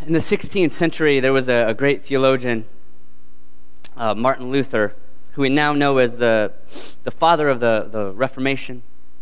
In the 16th century, there was a great theologian, Martin Luther, who we now know as the father of the Reformation.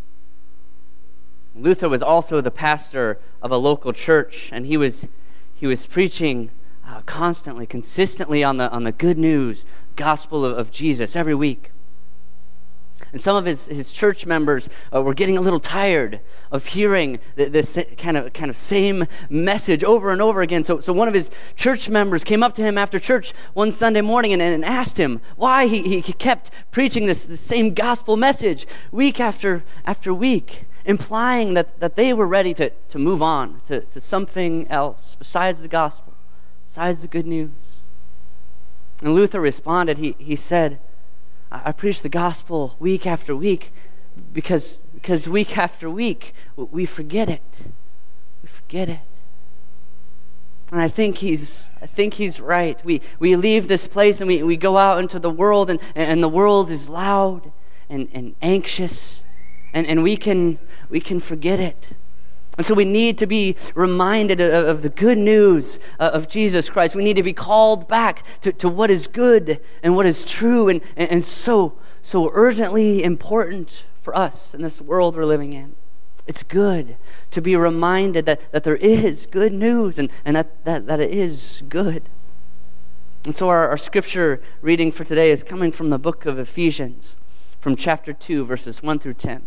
Luther was also the pastor of a local church, and he was preaching constantly, consistently on the good news, gospel of Jesus every week. And some of his church members were getting a little tired of hearing this kind of same message over and over again. So one of his church members came up to him after church one Sunday morning and asked him why he kept preaching this same gospel message week after week, implying that they were ready to move on to something else besides the gospel, besides the good news. And Luther responded, he said, I preach the gospel week after week because week after week we forget it. We forget it. And I think he's right. We leave this place and we go out into the world and the world is loud and anxious and we can forget it. And so we need to be reminded of the good news of Jesus Christ. We need to be called back to what is good and what is true and so urgently important for us in this world we're living in. It's good to be reminded that there is good news and that it is good. And so our scripture reading for today is coming from the book of Ephesians, from chapter 2, verses 1 through 10.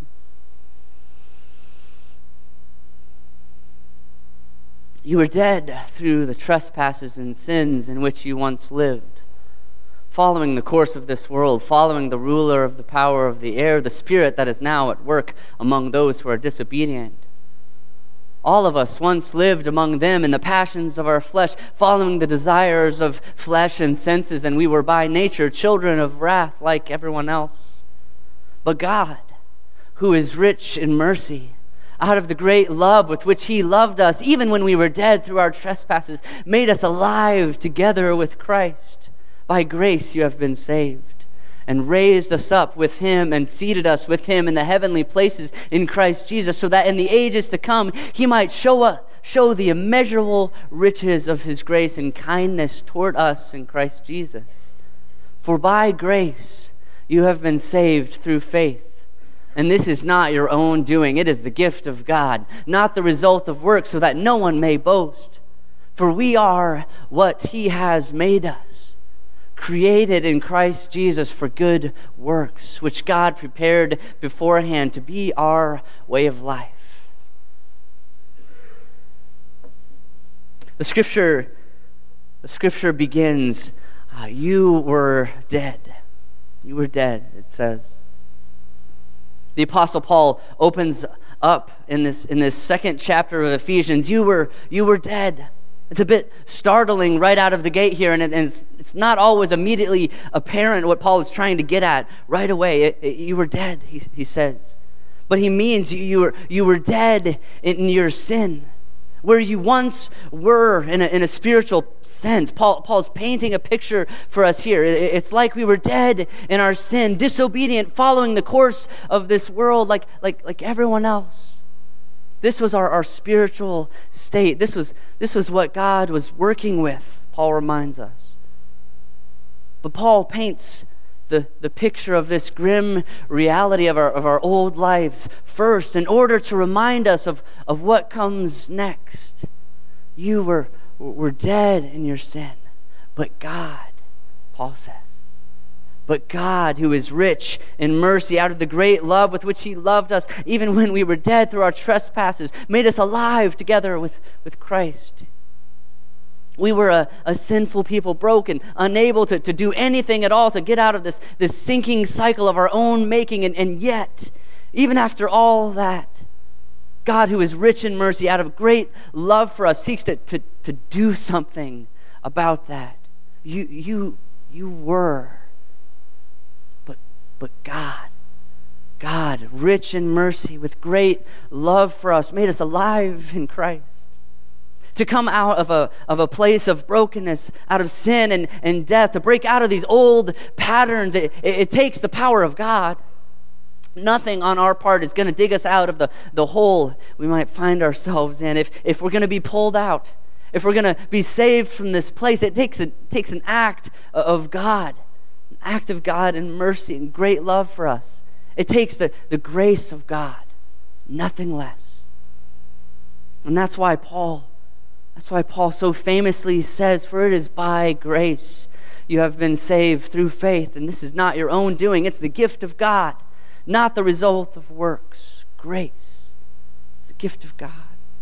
You were dead through the trespasses and sins in which you once lived, following the course of this world, following the ruler of the power of the air, the spirit that is now at work among those who are disobedient. All of us once lived among them in the passions of our flesh, following the desires of flesh and senses, and we were by nature children of wrath like everyone else. But God, who is rich in mercy, out of the great love with which he loved us, even when we were dead through our trespasses, made us alive together with Christ. By grace you have been saved, and raised us up with him and seated us with him in the heavenly places in Christ Jesus, so that in the ages to come he might show the immeasurable riches of his grace and kindness toward us in Christ Jesus. For by grace you have been saved through faith. And this is not your own doing. It is the gift of God, not the result of works, so that no one may boast. For we are what he has made us, created in Christ Jesus for good works, which God prepared beforehand to be our way of life. The scripture begins, you were dead. You were dead, it says. The Apostle Paul opens up in this second chapter of Ephesians. You were dead. It's a bit startling right out of the gate here, and it's not always immediately apparent what Paul is trying to get at right away. You were dead, he says. But he means you were dead in your sin, where you once were in a spiritual sense. Paul's painting a picture for us here. It's like we were dead in our sin, disobedient, following the course of this world like everyone else. This was our spiritual state. This was what God was working with, Paul reminds us. But Paul paints the picture of this grim reality of our old lives first in order to remind us of what comes next. You were dead in your sin, but God, Paul says, but God, who is rich in mercy, out of the great love with which he loved us, even when we were dead through our trespasses, made us alive together with Christ. We were a sinful people, broken, unable to do anything at all to get out of this sinking cycle of our own making. And yet, even after all that, God, who is rich in mercy, out of great love for us, seeks to do something about that. You were. But God, rich in mercy, with great love for us, made us alive in Christ. To come out of a place of brokenness, out of sin and death, to break out of these old patterns, it takes the power of God. Nothing on our part is going to dig us out of the hole we might find ourselves in. If we're going to be pulled out, if we're going to be saved from this place, it takes an act of God, an act of God and mercy and great love for us. It takes the grace of God, nothing less. And that's why Paul so famously says, "For it is by grace you have been saved through faith, and this is not your own doing. It's the gift of God, not the result of works." Grace is the gift of God.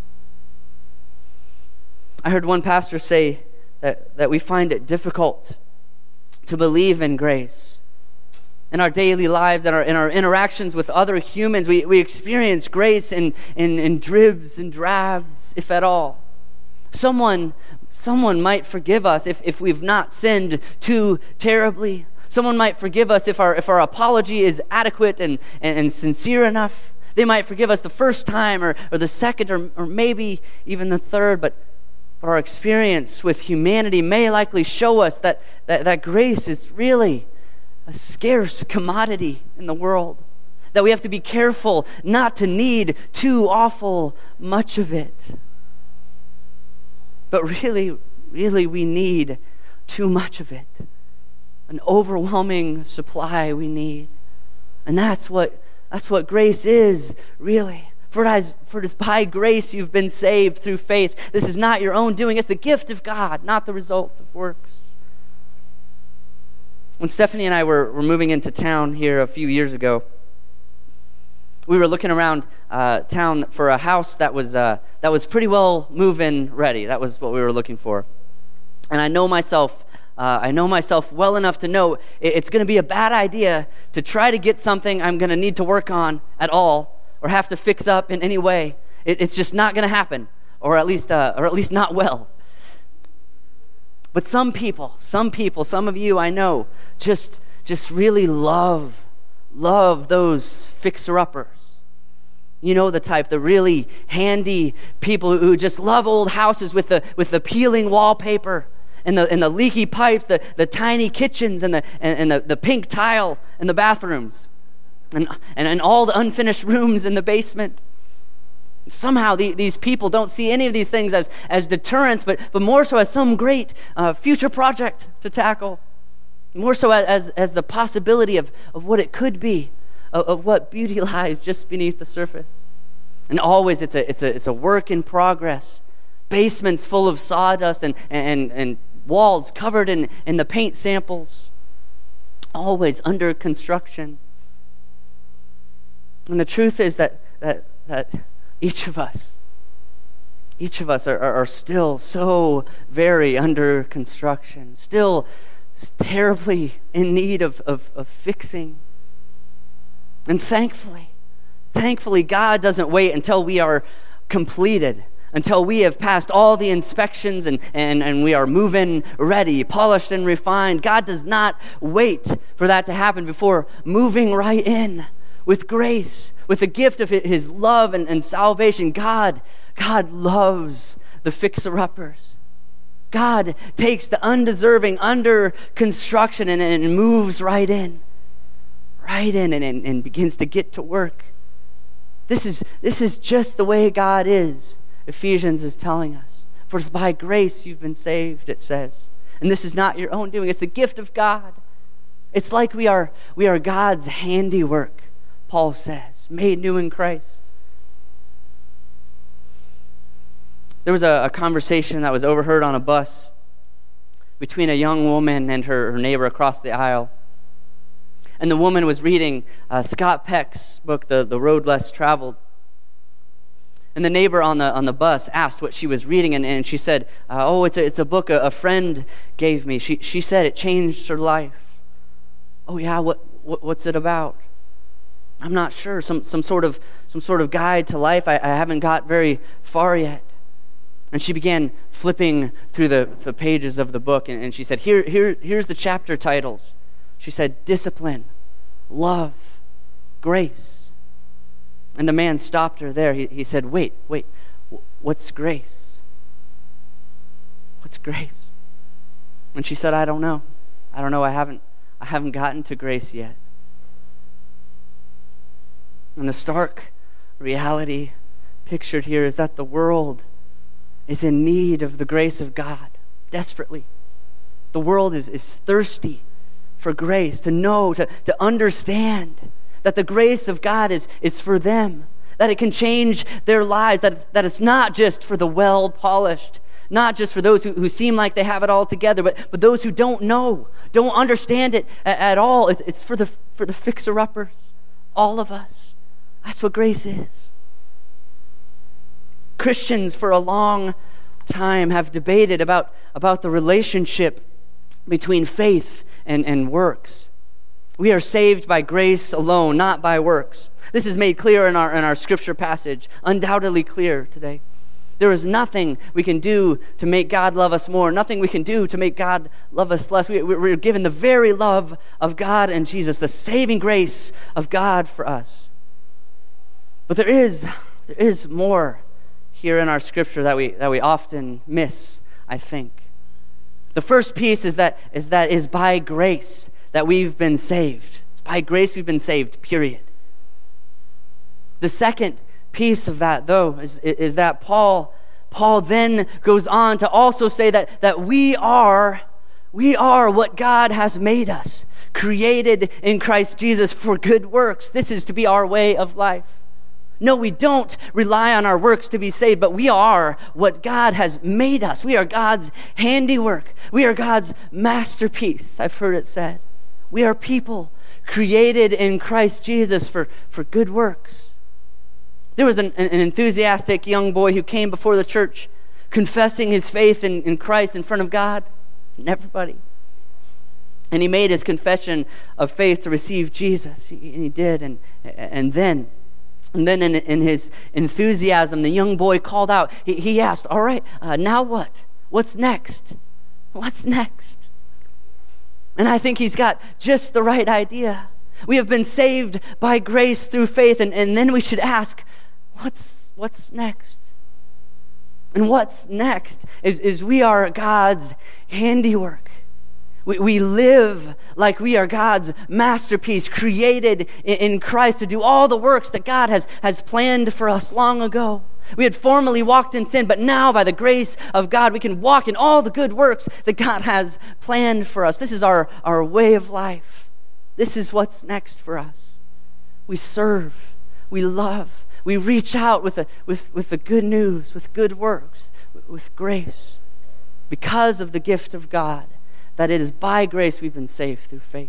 I heard one pastor say that we find it difficult to believe in grace. In our daily lives and in our interactions with other humans, we experience grace in dribs and drabs, if at all. Someone might forgive us if we've not sinned too terribly. Someone might forgive us if our apology is adequate and sincere enough. They might forgive us the first time or the second or maybe even the third, but our experience with humanity may likely show us that grace is really a scarce commodity in the world, that we have to be careful not to need too awful much of it. But really, we need too much of it. An overwhelming supply we need. And that's what grace is, really. For it is by grace you've been saved through faith. This is not your own doing. It's the gift of God, not the result of works. When Stephanie and I were moving into town here a few years ago, we were looking around town for a house that was pretty well move-in ready. That was what we were looking for. And I know myself well enough to know it's going to be a bad idea to try to get something I'm going to need to work on at all or have to fix up in any way. It's just not going to happen, or at least not well. But some people, some of you I know, just really love those fixer-uppers. You know the type, the really handy people who just love old houses with the peeling wallpaper and the leaky pipes, the tiny kitchens and the pink tile in the bathrooms and all the unfinished rooms in the basement. Somehow these people don't see any of these things as deterrents, but more so as some great future project to tackle. More so as the possibility of what it could be, of what beauty lies just beneath the surface. And always it's a work in progress. Basements full of sawdust and walls covered in the paint samples. Always under construction. And the truth is that each of us are still so very under construction, still terribly in need of fixing. And thankfully, God doesn't wait until we are completed, until we have passed all the inspections and we are move-in ready, polished and refined. God does not wait for that to happen before moving right in with grace, with the gift of his love and salvation. God loves the fixer-uppers. God takes the undeserving under construction and moves right in and begins to get to work. This is just the way God is, Ephesians is telling us. For it's by grace you've been saved, it says. And this is not your own doing. It's the gift of God. It's like we are God's handiwork, Paul says, made new in Christ. There was a conversation that was overheard on a bus between a young woman and her neighbor across the aisle. And the woman was reading Scott Peck's book, The Road Less Traveled. And the neighbor on the bus asked what she was reading, and she said, it's a book a friend gave me. She said it changed her life. Oh yeah, what's it about? I'm not sure. Some sort of guide to life. I haven't got very far yet. And she began flipping through the pages of the book, and she said, here's the chapter titles. She said, discipline, love, grace. And the man stopped her there. He said, wait, what's grace? What's grace? And she said, I don't know. I haven't gotten to grace yet. And the stark reality pictured here is that the world is in need of the grace of God desperately. The world is thirsty for grace, to know, to understand that the grace of God is for them, that it can change their lives, that it's not just for the well-polished, not just for those who seem like they have it all together, but those who don't know, don't understand it at all. It's for the fixer-uppers, all of us. That's what grace is. Christians for a long time have debated about the relationship between faith and works. We are saved by grace alone, not by works. This is made clear in our scripture passage, undoubtedly clear today. There is nothing we can do to make God love us more, nothing we can do to make God love us less. We're given the very love of God and Jesus, the saving grace of God for us. But there is more here in our scripture that we often miss, I think. The first piece is by grace that we've been saved. It's by grace we've been saved, period. The second piece of that, though, is that Paul then goes on to also say that we are what God has made us, created in Christ Jesus for good works. This is to be our way of life. No, we don't rely on our works to be saved, but we are what God has made us. We are God's handiwork. We are God's masterpiece, I've heard it said. We are people created in Christ Jesus for good works. There was an enthusiastic young boy who came before the church confessing his faith in Christ in front of God and everybody. And he made his confession of faith to receive Jesus. He did. And then in his enthusiasm, the young boy called out. He asked, all right, now what? What's next? What's next? And I think he's got just the right idea. We have been saved by grace through faith, and then we should ask, what's next? And what's next is we are God's handiwork. We live like we are God's masterpiece, created in Christ to do all the works that God has planned for us long ago. We had formerly walked in sin, but now by the grace of God, we can walk in all the good works that God has planned for us. This is our way of life. This is what's next for us. We serve, we love, we reach out with the good news, with good works, with grace, because of the gift of God, that it is by grace we've been saved through faith.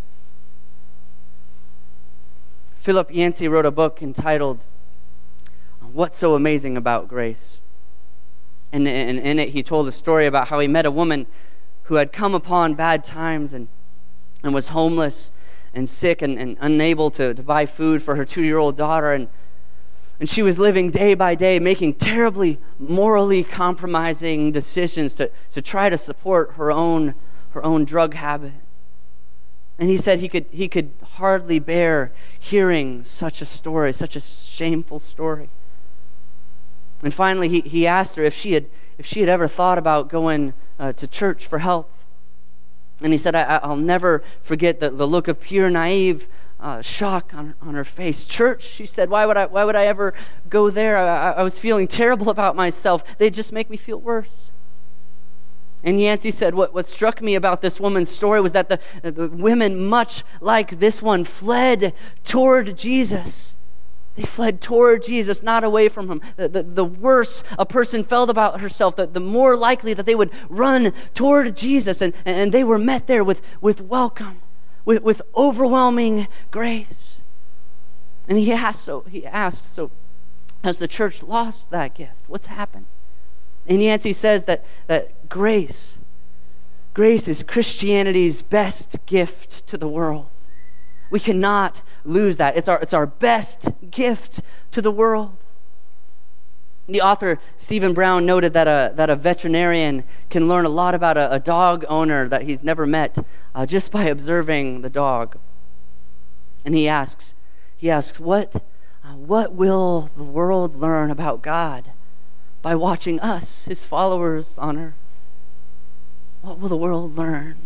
Philip Yancey wrote a book entitled What's So Amazing About Grace? And in it, he told a story about how he met a woman who had come upon bad times and was homeless and sick and unable to buy food for her 2-year-old daughter. And she was living day by day, making terribly morally compromising decisions to try to support her own drug habit. And he said he could hardly bear hearing such a story, such a shameful story. And finally, he asked her if she had ever thought about going to church for help. And he said, I'll never forget the look of pure, naive shock on her face. Church, she said, why would I ever go there? I was feeling terrible about myself. They'd just make me feel worse. And Yancey said, what struck me about this woman's story was that the women, much like this one, fled toward Jesus. They fled toward Jesus, not away from him. The worse a person felt about herself, the more likely that they would run toward Jesus. And they were met there with welcome, with overwhelming grace. And he asked, so has the church lost that gift? What's happened? And Yancey says that grace is Christianity's best gift to the world. We cannot lose that. It's our best gift to the world. The author Stephen Brown noted that a veterinarian can learn a lot about a dog owner that he's never met just by observing the dog. And he asks, what will the world learn about God by watching us, his followers on earth? What will the world learn?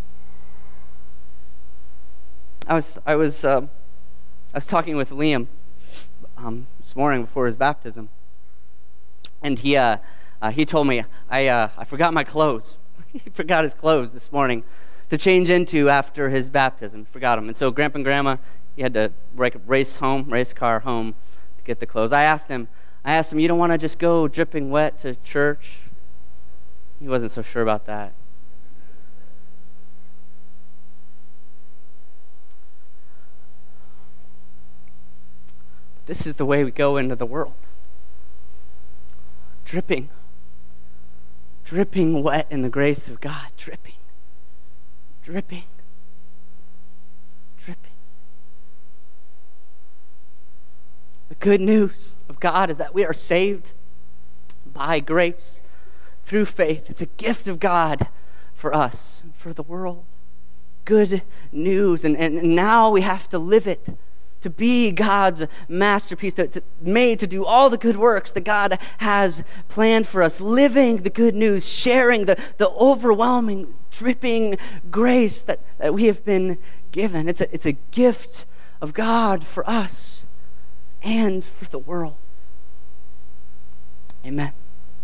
I was talking with Liam this morning before his baptism, and he he told me, I forgot my clothes. He forgot his clothes this morning to change into after his baptism. Forgot them. And so Grandpa and Grandma, he had to race car home to get the clothes. I asked him, you don't want to just go dripping wet to church? He wasn't so sure about that. But this is the way we go into the world. Dripping wet in the grace of God. Dripping. The good news of God is that we are saved by grace through faith. It's a gift of God for us, for the world. Good news. And now we have to live it, to be God's masterpiece, made to do all the good works that God has planned for us, living the good news, sharing the overwhelming, dripping grace that we have been given. It's a gift of God for us and for the world. Amen.